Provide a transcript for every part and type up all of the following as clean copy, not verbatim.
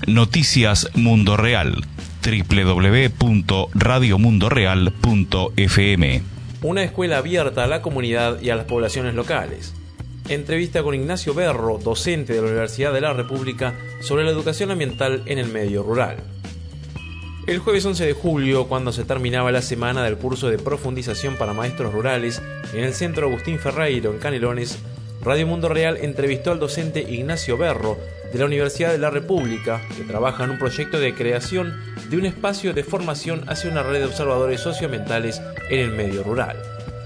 Noticias Mundo Real, www.radiomundoreal.fm. Una escuela abierta a la comunidad y a las poblaciones locales. Entrevista con Ignacio Berro, docente de la Universidad de la República, sobre la educación ambiental en el medio rural. El jueves 11 de julio, cuando se terminaba la semana del curso de profundización para maestros rurales en el Centro Agustín Ferreiro, en Canelones, Radio Mundo Real entrevistó al docente Ignacio Berro, de la Universidad de la República, que trabaja en un proyecto de creación de un espacio de formación hacia una red de observadores socioambientales en el medio rural.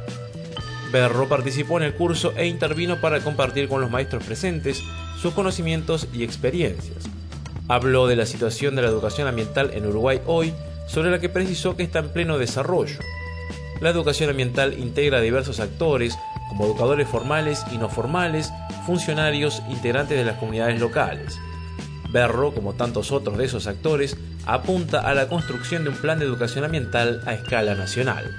Berro participó en el curso e intervino para compartir con los maestros presentes sus conocimientos y experiencias. Habló de la situación de la educación ambiental en Uruguay hoy, sobre la que precisó que está en pleno desarrollo. La educación ambiental integra a diversos actores, como educadores formales y no formales, funcionarios, integrantes de las comunidades locales. Berro, como tantos otros de esos actores, apunta a la construcción de un plan de educación ambiental a escala nacional.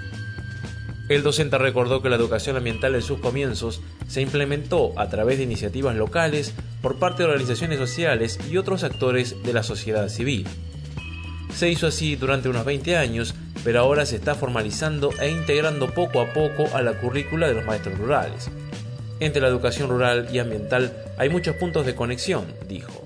El docente recordó que la educación ambiental en sus comienzos se implementó a través de iniciativas locales por parte de organizaciones sociales y otros actores de la sociedad civil. Se hizo así durante unos 20 años, pero ahora se está formalizando e integrando poco a poco a la currícula de los maestros rurales. Entre la educación rural y ambiental hay muchos puntos de conexión, dijo.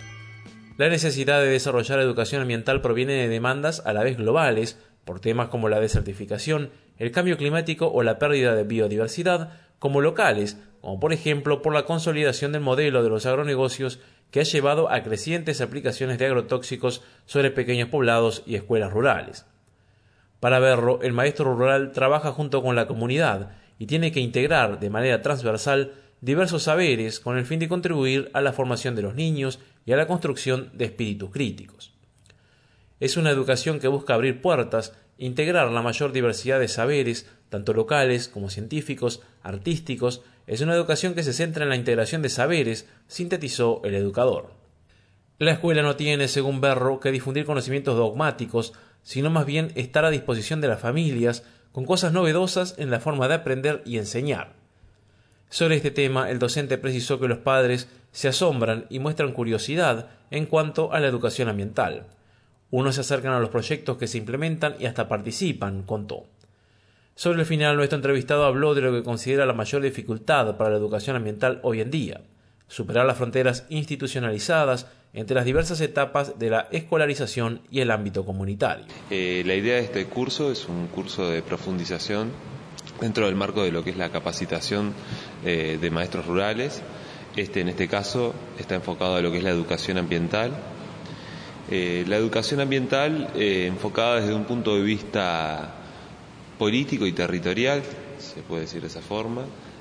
La necesidad de desarrollar educación ambiental proviene de demandas a la vez globales, por temas como la desertificación, el cambio climático o la pérdida de biodiversidad, como locales, como por ejemplo por la consolidación del modelo de los agronegocios que ha llevado a crecientes aplicaciones de agrotóxicos sobre pequeños poblados y escuelas rurales. Para Berro, el maestro rural trabaja junto con la comunidad y tiene que integrar de manera transversal diversos saberes con el fin de contribuir a la formación de los niños y a la construcción de espíritus críticos. Es una educación que busca abrir puertas, integrar la mayor diversidad de saberes, tanto locales como científicos, artísticos. Es una educación que se centra en la integración de saberes, sintetizó el educador. La escuela no tiene, según Berro, que difundir conocimientos dogmáticos, sino más bien estar a disposición de las familias, con cosas novedosas en la forma de aprender y enseñar. Sobre este tema, el docente precisó que los padres se asombran y muestran curiosidad en cuanto a la educación ambiental. Unos se acercan a los proyectos que se implementan y hasta participan, contó. Sobre el final, nuestro entrevistado habló de lo que considera la mayor dificultad para la educación ambiental hoy en día: superar las fronteras institucionalizadas entre las diversas etapas de la escolarización y el ámbito comunitario. La idea de este curso es un curso de profundización dentro del marco de lo que es la capacitación de maestros rurales. En este caso está enfocado a lo que es la educación ambiental. La educación ambiental enfocada desde un punto de vista político y territorial, se puede decir de esa forma.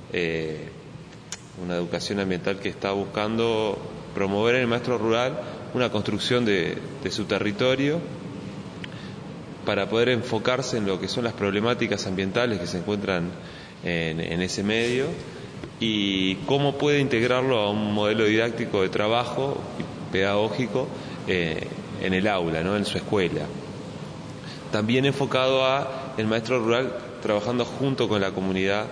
Una educación ambiental que está buscando promover en el maestro rural una construcción de su territorio para poder enfocarse en lo que son las problemáticas ambientales que se encuentran en ese medio y cómo puede integrarlo a un modelo didáctico de trabajo y pedagógico en el aula, ¿no? En su escuela. También enfocado a el maestro rural trabajando junto con la comunidad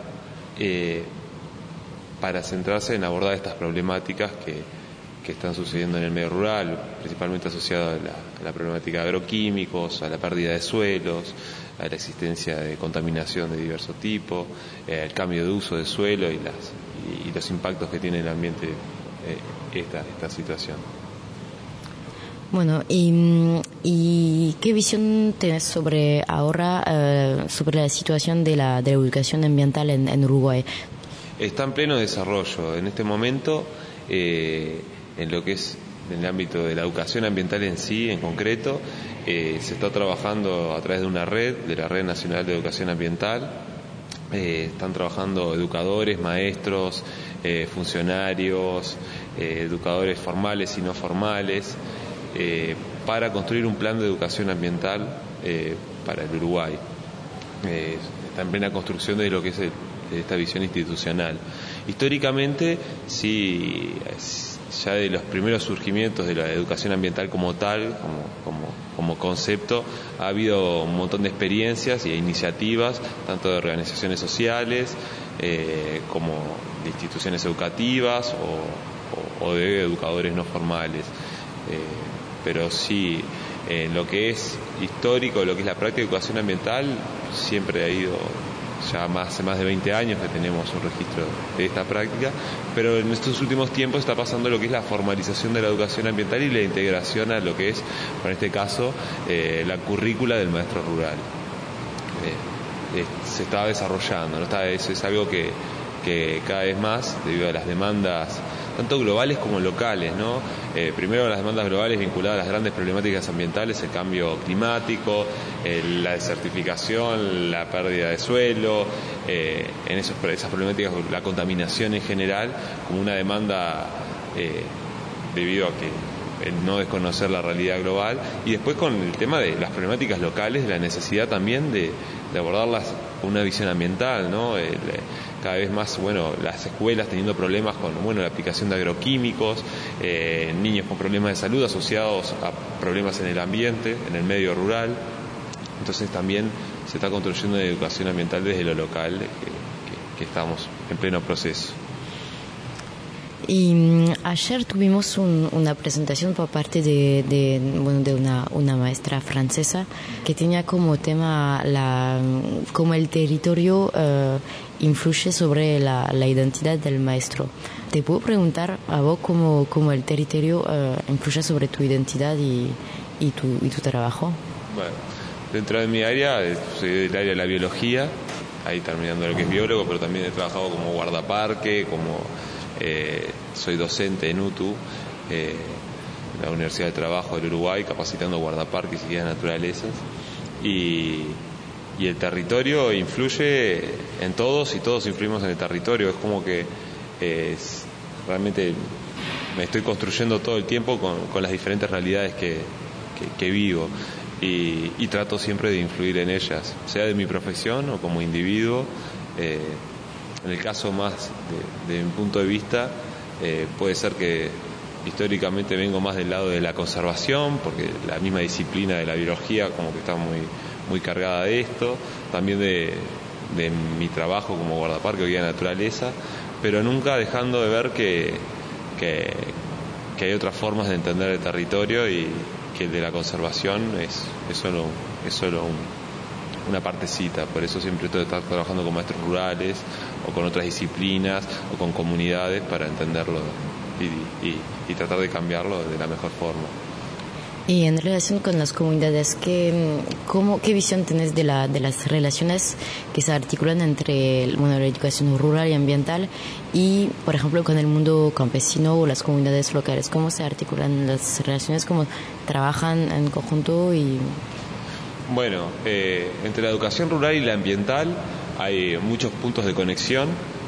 para centrarse en abordar estas problemáticas que están sucediendo en el medio rural, principalmente asociadas a la problemática de agroquímicos, a la pérdida de suelos, a la existencia de contaminación de diverso tipo, el cambio de uso de suelo y los impactos que tiene en el ambiente esta situación. Bueno, ¿y qué visión tienes sobre ahora, sobre la situación de la educación ambiental en Uruguay? Está en pleno desarrollo. En este momento, en lo que es en el ámbito de la educación ambiental en sí, en concreto, se está trabajando a través de una red, de la Red Nacional de Educación Ambiental. Están trabajando educadores, maestros, funcionarios, educadores formales y no formales, para construir un plan de educación ambiental para el Uruguay. Está en plena construcción de lo que es esta visión institucional. Históricamente, sí, ya de los primeros surgimientos de la educación ambiental como tal, como concepto, ha habido un montón de experiencias e iniciativas, tanto de organizaciones sociales como de instituciones educativas o de educadores no formales. pero sí, lo que es histórico, lo que es la práctica de educación ambiental, siempre ha ido, ya hace más de 20 años que tenemos un registro de esta práctica, pero en estos últimos tiempos está pasando lo que es la formalización de la educación ambiental y la integración a lo que es, en este caso, la currícula del maestro rural. Se está desarrollando, ¿no? Es algo que cada vez más, debido a las demandas tanto globales como locales, ¿no? Primero las demandas globales vinculadas a las grandes problemáticas ambientales, el cambio climático, la desertificación, la pérdida de suelo, en esas problemáticas, la contaminación en general, como una demanda debido a que el no desconocer la realidad global, y después con el tema de las problemáticas locales, la necesidad también de abordarlas con una visión ambiental, ¿no? Cada vez más, las escuelas teniendo problemas con, la aplicación de agroquímicos, niños con problemas de salud asociados a problemas en el ambiente, en el medio rural. Entonces también se está construyendo una educación ambiental desde lo local, que estamos en pleno proceso. Y ayer tuvimos una presentación por parte de una maestra francesa que tenía como tema cómo el territorio influye sobre la identidad del maestro. ¿Te puedo preguntar a vos cómo el territorio influye sobre tu identidad y tu trabajo? Bueno, dentro de mi área, soy del área de la biología, ahí terminando lo que es biólogo, pero también he trabajado como guardaparque, soy docente en UTU, la Universidad del Trabajo del Uruguay, capacitando guardaparques y guías naturalezas, y el territorio influye en todos y todos influimos en el territorio. Es como que realmente me estoy construyendo todo el tiempo con las diferentes realidades que vivo, y trato siempre de influir en ellas, sea de mi profesión o como individuo. En el caso más de mi punto de vista, puede ser que históricamente vengo más del lado de la conservación, porque la misma disciplina de la biología como que está muy cargada de esto, también de mi trabajo como guardaparque o guía de naturaleza, pero nunca dejando de ver que hay otras formas de entender el territorio, y que el de la conservación es solo una partecita. Por eso siempre estoy trabajando con maestros rurales o con otras disciplinas o con comunidades para entenderlo y tratar de cambiarlo de la mejor forma. Y en relación con las comunidades, ¿qué visión tenés de las relaciones que se articulan entre la educación rural y ambiental y, por ejemplo, con el mundo campesino o las comunidades locales? ¿Cómo se articulan las relaciones? ¿Cómo trabajan en conjunto? Bueno, entre la educación rural y la ambiental hay muchos puntos de conexión.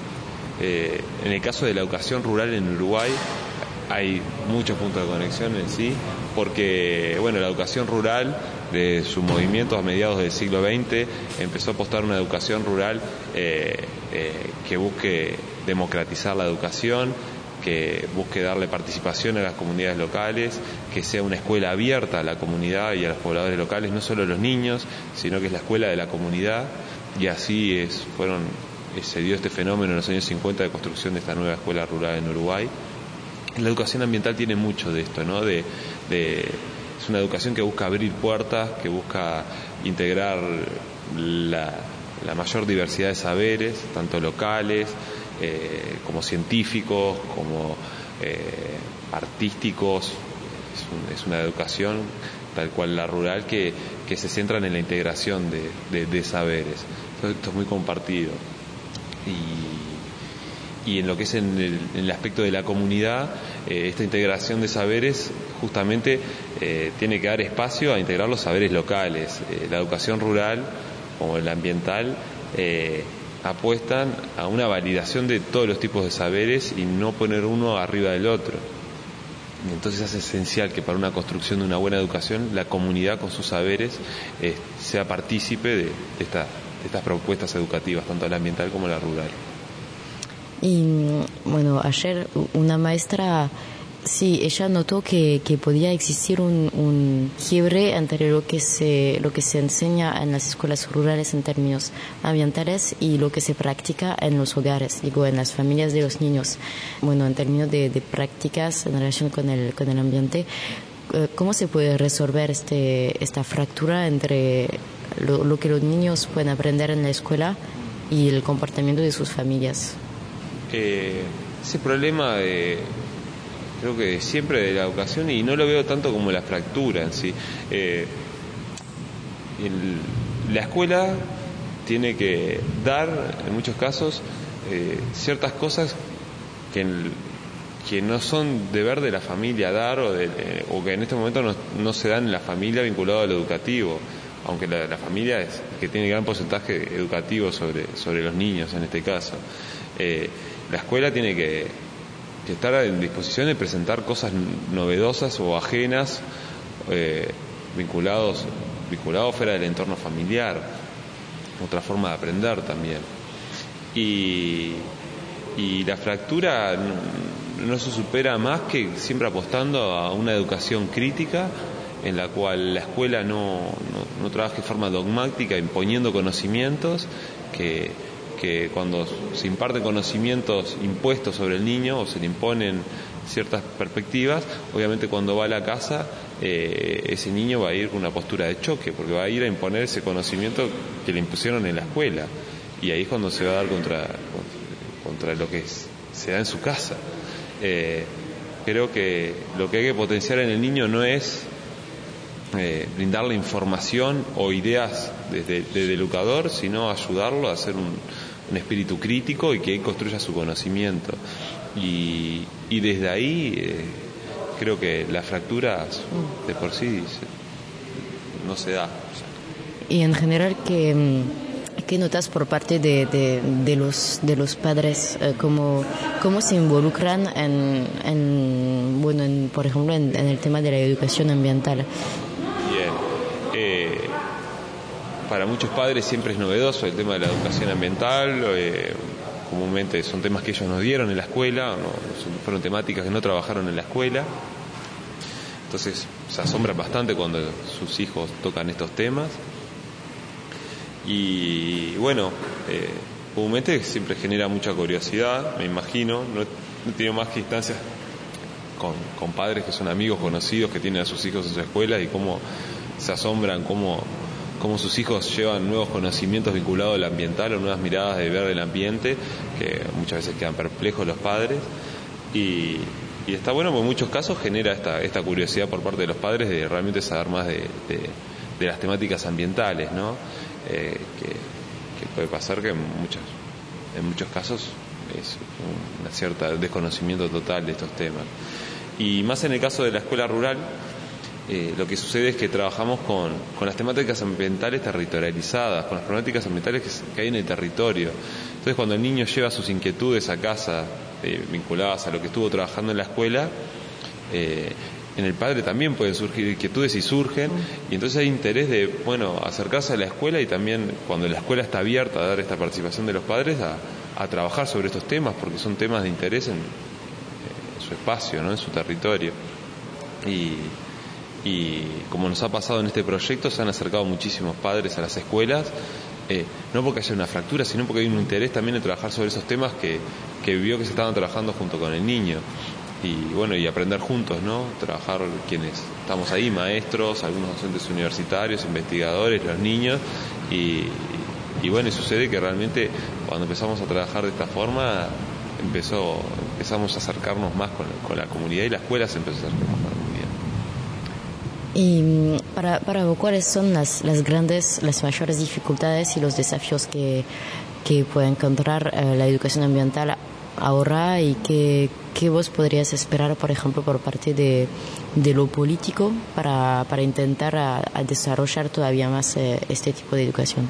En el caso de la educación rural en Uruguay hay muchos puntos de conexión en sí, porque la educación rural, de su movimiento a mediados del siglo XX, empezó a apostar una educación rural que busque democratizar la educación, que busque darle participación a las comunidades locales, que sea una escuela abierta a la comunidad y a los pobladores locales, no solo a los niños, sino que es la escuela de la comunidad, y así se dio este fenómeno en los años 50 de construcción de esta nueva escuela rural en Uruguay. La educación ambiental tiene mucho de esto, ¿no? Es una educación que busca abrir puertas, que busca integrar la mayor diversidad de saberes, tanto locales, como científicos, como artísticos. Es una educación tal cual la rural que se centra en la integración de saberes. Esto es muy compartido. Y en lo que es en el aspecto de la comunidad, esta integración de saberes justamente tiene que dar espacio a integrar los saberes locales. La educación rural como la ambiental apuestan a una validación de todos los tipos de saberes y no poner uno arriba del otro. Entonces es esencial que para una construcción de una buena educación la comunidad con sus saberes sea partícipe de estas propuestas educativas, tanto la ambiental como la rural. Y ayer una maestra, sí, ella notó que podía existir un quiebre entre lo que se enseña en las escuelas rurales en términos ambientales y lo que se practica en los hogares, en las familias de los niños. En términos de prácticas en relación con el ambiente, cómo se puede resolver esta fractura entre lo que los niños pueden aprender en la escuela y el comportamiento de sus familias? Ese problema creo que siempre de la educación, y no lo veo tanto como la fractura en sí. La escuela tiene que dar, en muchos casos, ciertas cosas que no son deber de la familia dar, o que en este momento no se dan en la familia vinculado a lo educativo, aunque la familia es que tiene gran porcentaje educativo sobre los niños en este caso. La escuela tiene que estar en disposición de presentar cosas novedosas o ajenas, vinculados fuera del entorno familiar, otra forma de aprender también. Y la fractura no se supera más que siempre apostando a una educación crítica, en la cual la escuela no trabaje de forma dogmática imponiendo conocimientos, que cuando se imparten conocimientos impuestos sobre el niño o se le imponen ciertas perspectivas, obviamente cuando va a la casa ese niño va a ir con una postura de choque, porque va a ir a imponer ese conocimiento que le impusieron en la escuela, y ahí es cuando se va a dar contra lo que se da en su casa. Creo que lo que hay que potenciar en el niño no es brindarle información o ideas desde el educador, sino ayudarlo a hacer un espíritu crítico y que él construya su conocimiento. Y desde ahí creo que las fracturas de por sí no se da. Y en general, ¿qué notas por parte de los padres? ¿Cómo se involucran por ejemplo, en el tema de la educación ambiental? Bien. Para muchos padres siempre es novedoso el tema de la educación ambiental. Comúnmente son temas que ellos nos dieron en la escuela, fueron temáticas que no trabajaron en la escuela. Entonces se asombran bastante cuando sus hijos tocan estos temas. Y bueno, comúnmente siempre genera mucha curiosidad, me imagino. No he tenido más que instancias con padres que son amigos, conocidos, que tienen a sus hijos en su escuela, y cómo se asombran, cómo sus hijos llevan nuevos conocimientos vinculados al ambiental o nuevas miradas de ver el ambiente, que muchas veces quedan perplejos los padres. Y está bueno, porque en muchos casos genera esta curiosidad por parte de los padres de realmente saber más de las temáticas ambientales, ¿no? Que puede pasar que en muchos casos es una cierta desconocimiento total de estos temas. Y más en el caso de la escuela rural, lo que sucede es que trabajamos con las temáticas ambientales territorializadas, con las problemáticas ambientales que hay en el territorio. Entonces, cuando el niño lleva sus inquietudes a casa, vinculadas a lo que estuvo trabajando en la escuela, en el padre también pueden surgir inquietudes, y surgen, y entonces hay interés de, acercarse a la escuela, y también cuando la escuela está abierta a dar esta participación de los padres a trabajar sobre estos temas, porque son temas de interés en su espacio, ¿no? En su territorio. Y como nos ha pasado en este proyecto, se han acercado muchísimos padres a las escuelas, no porque haya una fractura, sino porque hay un interés también en trabajar sobre esos temas que vio que se estaban trabajando junto con el niño. Y aprender juntos, ¿no? Trabajar quienes estamos ahí, maestros, algunos docentes universitarios, investigadores, los niños, y sucede que realmente cuando empezamos a trabajar de esta forma empezamos a acercarnos más con la comunidad, y la escuela se empezó a acercar más con la comunidad. Y para vos, ¿cuáles son las mayores dificultades y los desafíos que puede encontrar la educación ambiental ahora, y qué vos podrías esperar, por ejemplo, por parte de lo político para intentar a desarrollar todavía más este tipo de educación?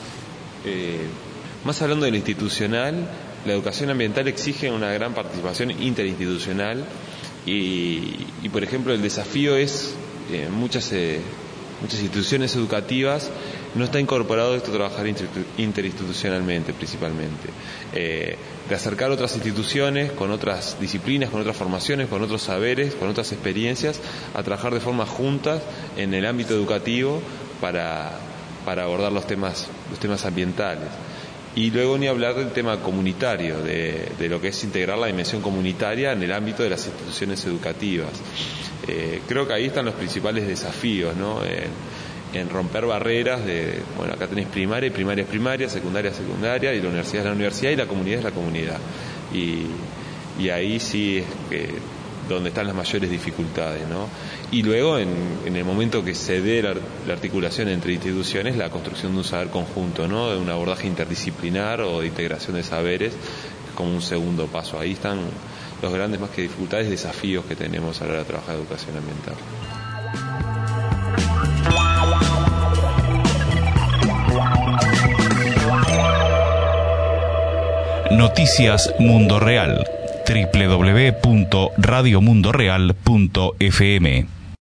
Más hablando de lo institucional, la educación ambiental exige una gran participación interinstitucional, y por ejemplo, el desafío es muchas instituciones educativas no está incorporado esto, trabajar interinstitucionalmente principalmente, de acercar otras instituciones con otras disciplinas, con otras formaciones, con otros saberes, con otras experiencias, a trabajar de forma juntas en el ámbito educativo para abordar los temas ambientales. Y luego ni hablar del tema comunitario, de lo que es integrar la dimensión comunitaria en el ámbito de las instituciones educativas. Creo que ahí están los principales desafíos, ¿no? En romper barreras de, bueno, acá tenés primaria es primaria, secundaria es secundaria, y la universidad es la universidad y la comunidad es la comunidad. Y ahí sí es donde están las mayores dificultades, ¿no? Y luego en el momento que se dé la articulación entre instituciones, la construcción de un saber conjunto, ¿no? De un abordaje interdisciplinar o de integración de saberes como un segundo paso. Ahí están los grandes, más que dificultades, desafíos que tenemos a la hora de trabajar educación ambiental. Noticias Mundo Real. www.radiomundoreal.fm